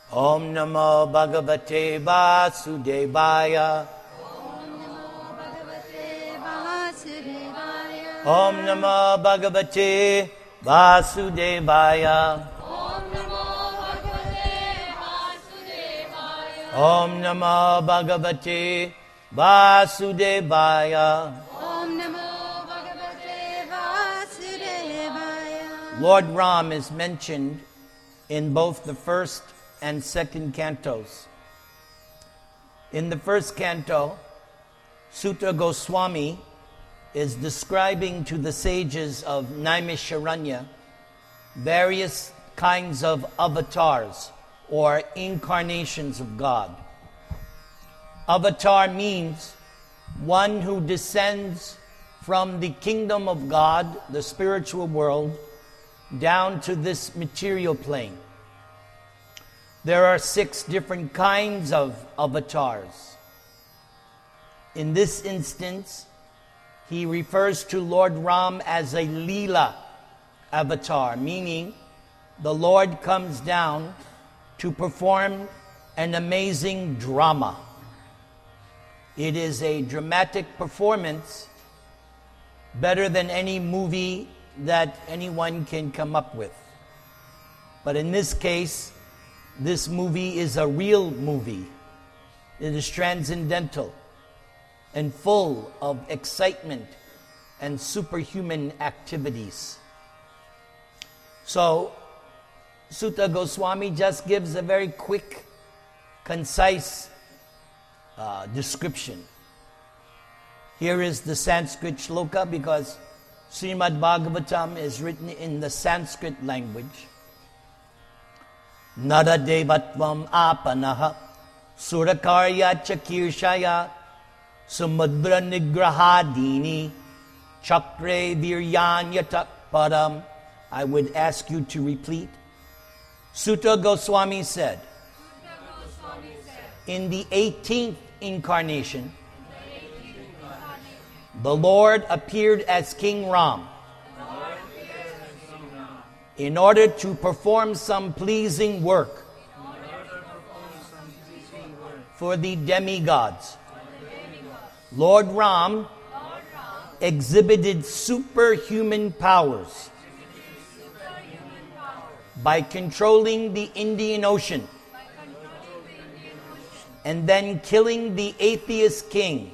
Om Namo Bhagavate Vasudevaya. Om Namo Bhagavate Vasudevaya. Om Namo Bhagavate Vasudevaya. Om Namo Bhagavate Vasudevaya. Lord Ram is mentioned in both the first and second cantos. In the first canto, Suta Goswami is describing to the sages of Naimisharanya various kinds of avatars or incarnations of God. Avatar means one who descends from the kingdom of God, the spiritual world, down to this material plane. There are 6 different kinds of avatars. In this instance, he refers to Lord Ram as a Leela avatar, meaning the Lord comes down to perform an amazing drama. It is a dramatic performance better than any movie that anyone can come up with. But in this case, this movie is a real movie. It is transcendental and full of excitement and superhuman activities. So, Suta Goswami just gives a very quick, concise description. Here is the Sanskrit shloka, because Srimad Bhagavatam is written in the Sanskrit language. Nara devatvam apanaha surakarya chakirshaya samudra nigrahadini chakre viryanyatak padam. I would ask you to repeat. Suta Goswami said, in the 18th incarnation, the Lord appeared as King Ram in order to perform some pleasing work for the demigods. Lord Ram exhibited superhuman powers by controlling the Indian Ocean and then killing the atheist king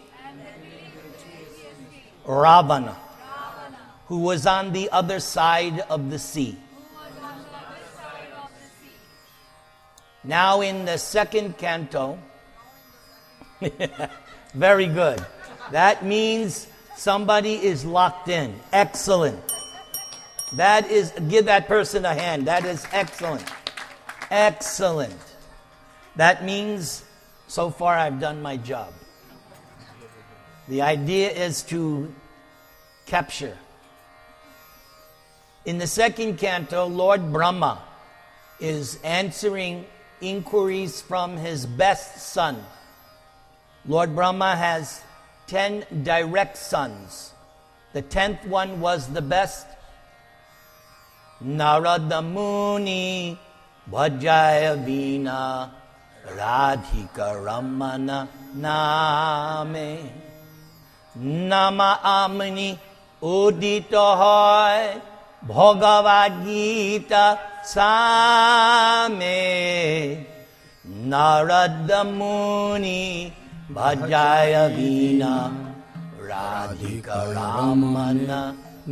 Ravana, who was on the other side of the sea. Now in the second canto, very good. That means somebody is locked in. Excellent. That is, give that person a hand. That is excellent. Excellent. That means so far I've done my job. The idea is to capture. In the second canto, Lord Brahma is answering inquiries from his best son. Lord Brahma has 10 direct sons. The 10th one was the best. Narada Muni Vajaya Vina Radhika Ramana Name Nama Amani Udita Hoy Bhagavad Gita Same Narada Muni Vajaya Vina Radhika Ramana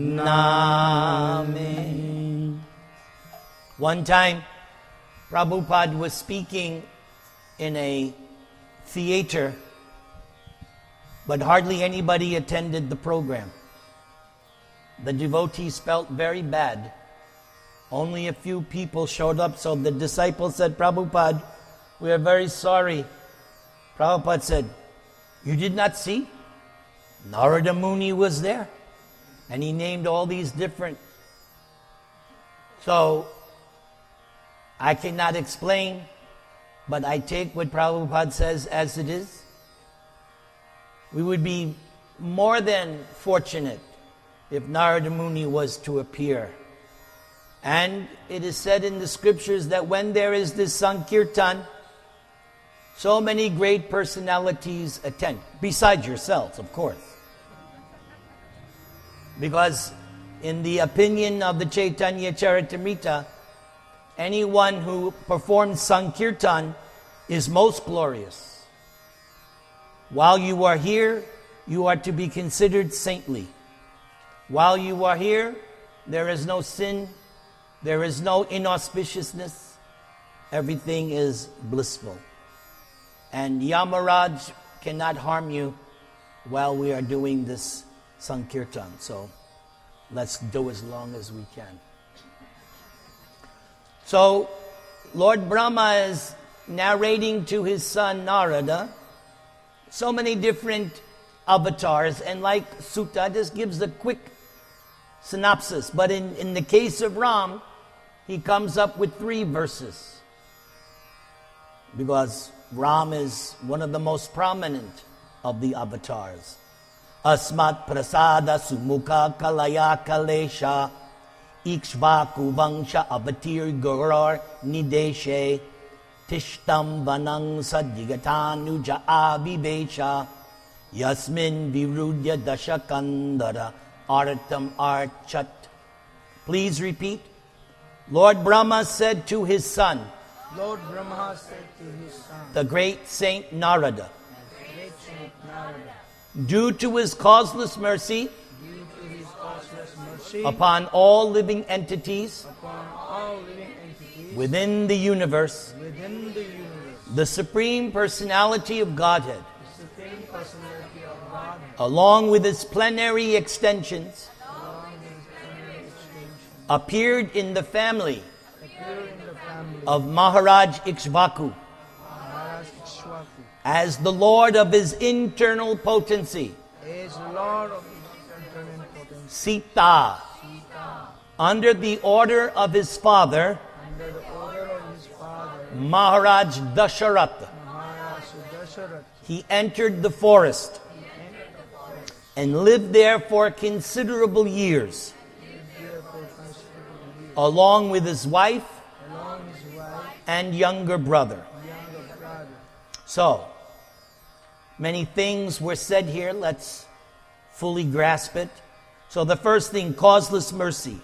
Name. One time, Prabhupada was speaking in a theater, but hardly anybody attended the program. The devotees felt very bad. Only a few people showed up, so the disciples said, Prabhupada, we are very sorry. Prabhupada said, you did not see? Narada Muni was there. And he named all these different. So, I cannot explain, but I take what Prabhupada says as it is. We would be more than fortunate if Narada Muni was to appear And it is said in the scriptures that when there is this Sankirtan, so many great personalities attend, besides yourselves, of course. Because in the opinion of the Chaitanya Charitamrita, anyone who performs Sankirtan is most glorious. While you are here, you are to be considered saintly. While you are here, there is no sin, there is no inauspiciousness, everything is blissful. And Yamaraj cannot harm you while we are doing this Sankirtan. So let's do as long as we can. So Lord Brahma is narrating to his son Narada so many different avatars, and like Sutta just gives a quick synopsis. But in the case of Ram, he comes up with 3 verses, because Ram is one of the most prominent of the avatars. Asmat prasada sumukha kalaya kalesha ikshvaku vangsha avatir goror nideshe tishtam vanang sadjigatanuja avivesha yasmin virudya dashakandara artam archat. Please repeat. Lord Brahma said to his son, Lord Brahma said to his son, the great Saint Narada, great Saint Narada, due to his causeless mercy due to his causeless mercy upon all living entities upon all living entities within the universe, within the universe, the Supreme Personality of Godhead, the Supreme Personality of God, along with its plenary extensions, along with his plenary extension, appeared in the family appeared in the family of Maharaj Ikshvaku Maharaj Ikshvaku, as the Lord of his internal potency, is Lord of his internal potency, Sita, under the order of his father, under the order of his father, Maharaj Dasharatha. Maharaj Dasharatha. He entered the forest and lived there for considerable years, along with his wife Along his wife, and younger brother. younger brother. So, many things were said here. Let's fully grasp it. So the first thing, causeless mercy.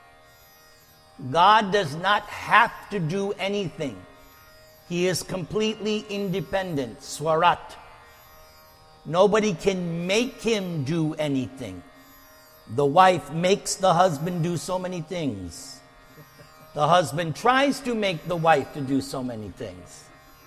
God does not have to do anything. He is completely independent, swarat. Nobody can make him do anything. The wife makes the husband do so many things. The husband tries to make the wife to do so many things.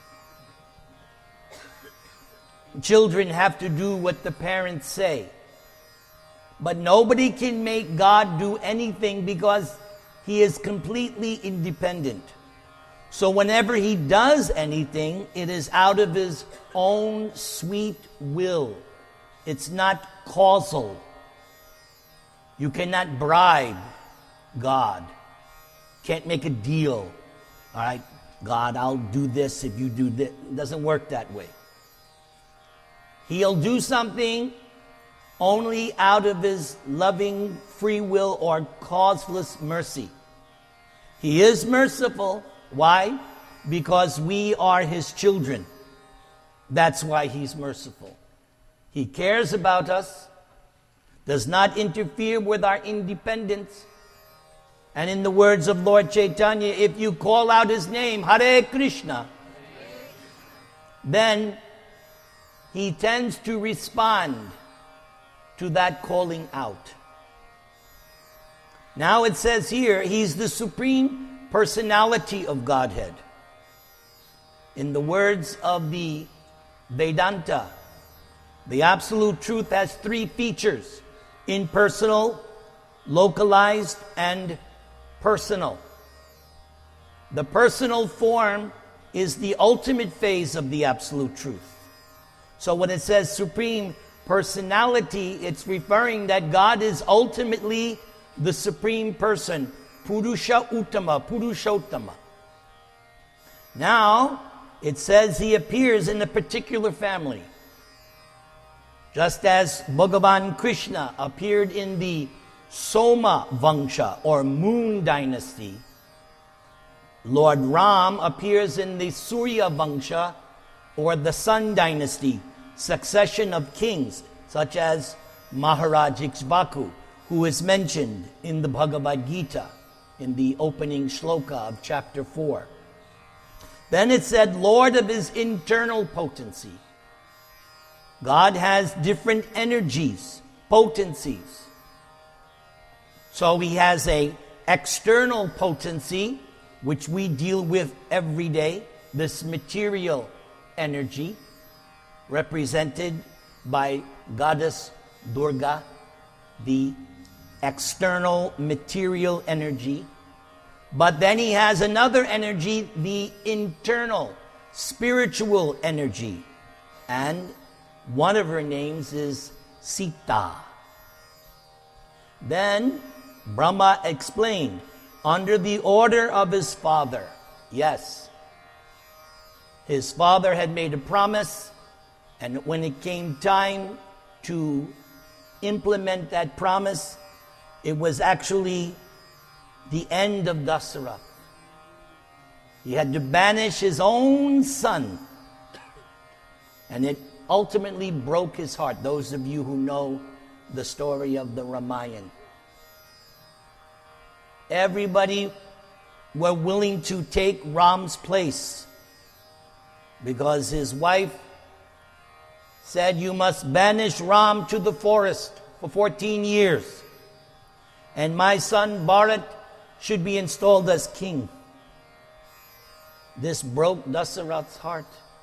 Children have to do what the parents say. But nobody can make God do anything because he is completely independent. So whenever he does anything, it is out of his own sweet will. It's not causal. You cannot bribe God. Can't make a deal. All right, God, I'll do this if you do this. It doesn't work that way. He'll do something only out of his loving free will or causeless mercy. He is merciful. Why? Because we are his children. That's why he's merciful. He cares about us, does not interfere with our independence. And in the words of Lord Chaitanya, if you call out his name, Hare Krishna, then he tends to respond to that calling out. Now it says here, he's the Supreme Personality of Godhead. In the words of the Vedanta, the Absolute Truth has 3 features: impersonal, localized, and personal. The personal form is the ultimate phase of the Absolute Truth. So when it says Supreme Personality, it's referring that God is ultimately the Supreme Person, Purusha Uttama, Purushottama. Now, it says he appears in a particular family. Just as Bhagavan Krishna appeared in the Soma Vangsha or Moon Dynasty, Lord Ram appears in the Surya Vangsha or the Sun Dynasty, succession of kings such as Maharaj Ikshvaku, who is mentioned in the Bhagavad Gita in the opening shloka of chapter 4. Then it said, Lord of his internal potency. God has different energies, potencies. So he has an external potency, which we deal with every day, this material energy, represented by Goddess Durga, the external material energy. But then he has another energy, the internal spiritual energy. And one of her names is Sita. Then Brahma explained, under the order of his father. Yes, his father had made a promise, and when it came time to implement that promise, it was actually the end of Dasarath. He had to banish his own son, and it ultimately broke his heart. Those of you who know the story of the Ramayana. Everybody were willing to take Ram's place because his wife said, you must banish Ram to the forest for 14 years. And my son Bharat should be installed as king. This broke Dasarath's heart.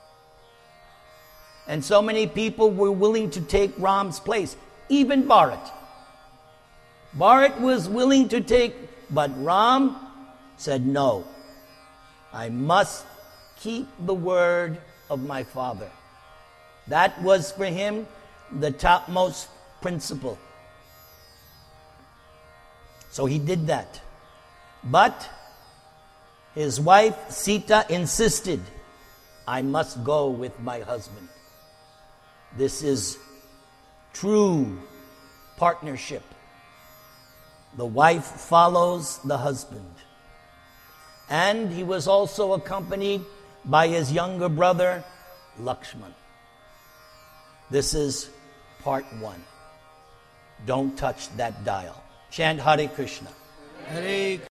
And so many people were willing to take Ram's place, even Bharat. Bharat was willing to take, but Ram said, no, I must keep the word of my father. That was for him the topmost principle. So he did that. But his wife Sita insisted, I must go with my husband. This is true partnership. The wife follows the husband. And he was also accompanied by his younger brother, Lakshman. This is part 1. Don't touch that dial. Chant Hare Krishna. Hare